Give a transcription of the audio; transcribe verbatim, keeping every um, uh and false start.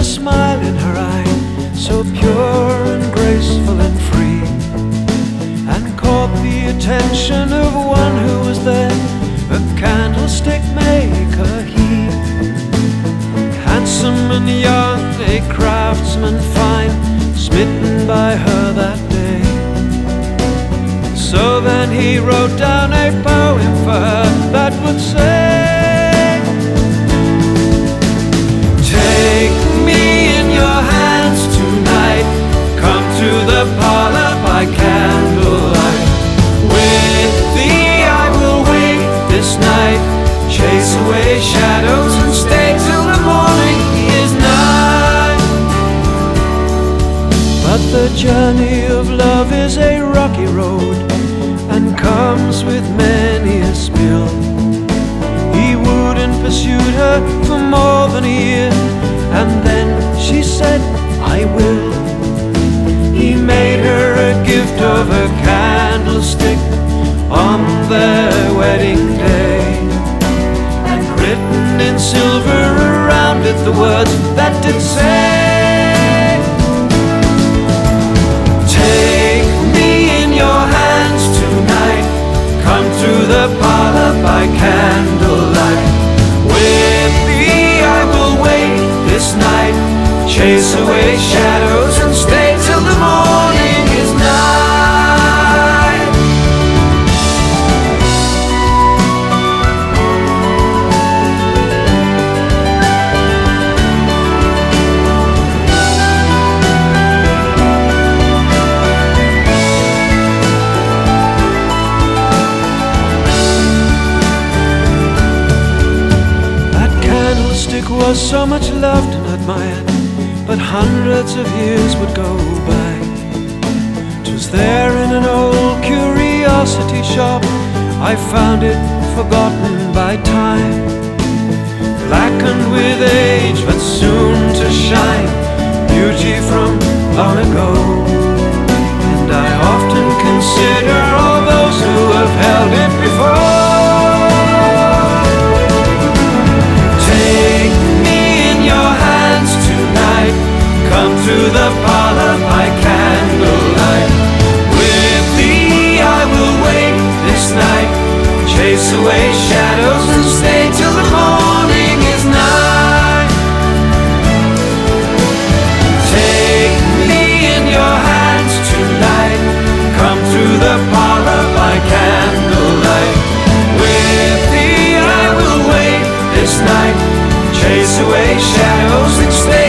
a smile in her eye, so pure and graceful and free, and caught the attention of one who was there, a candlestick maker he. Handsome and young, a craftsman fine, smitten by her that day. So then he wrote down a poem for her that would say, take me in your hands tonight, come to the parlor by candlelight. With thee I will wait this night, chase away shadows and stay till the morning is nigh. But the journey of love is a rocky road, and comes with many a spill. He wooed and pursued her for more than a year, and then she said, I will. He made her a gift of a candlestick on their wedding day, and written in silver around it the words that did say, take me in your hands tonight, come to the parlor by candlelight. With thee I will wait this night, chase away shadows and stay till the morning is nigh. Was so much loved and admired, but hundreds of years would go by. 'Twas there in an old curiosity shop I found it, forgotten by time, blackened with age but soon to shine, beauty from long ago. And I often consider all those who have held it before. Come to the parlor by candlelight. With thee I will wait this night, chase away shadows and stay till the morning is nigh. Take me in your hands tonight, come to the parlor by candlelight. With thee I will wait this night, chase away shadows and stay